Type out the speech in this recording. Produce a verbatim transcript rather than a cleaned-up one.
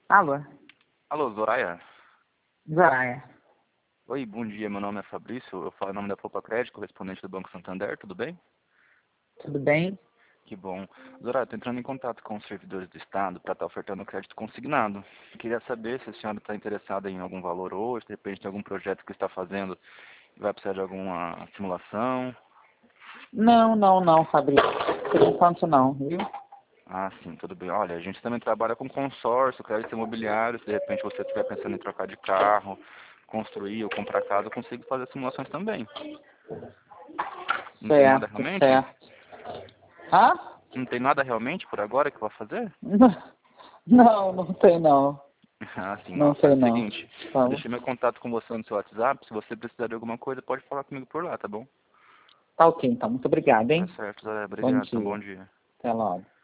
Alô, Alô, Zoraia? Zoraia. Oi, bom dia, meu nome é Fabrício, eu falo em nome da Poupa Crédito, correspondente do Banco Santander, tudo bem? Tudo bem? Que bom. Zoraia, estou entrando em contato com os servidores do Estado para estar ofertando crédito consignado. Queria saber se a senhora está interessada em algum valor hoje, de repente tem algum projeto que está fazendo e vai precisar de alguma simulação. Não, não, não, Fabrício. Por enquanto não, viu? Ah, sim, tudo bem. Olha, a gente também trabalha com consórcio, crédito imobiliário, se de repente você estiver pensando em trocar de carro, construir ou comprar casa, eu consigo fazer simulações também. Não tem nada Certo, realmente? certo. Hã? Não tem nada realmente por agora que eu vou fazer? Não, não tem não. Ah, sim, ó, Não faz sei o não. seguinte, Tá eu bom. deixei meu contato com você no seu WhatsApp, se você precisar de alguma coisa, pode falar comigo por lá, tá bom? Tá ok, então. Muito obrigada, Tá hein? certo, Zé, Bom obrigado, então bom dia. dia. Até logo.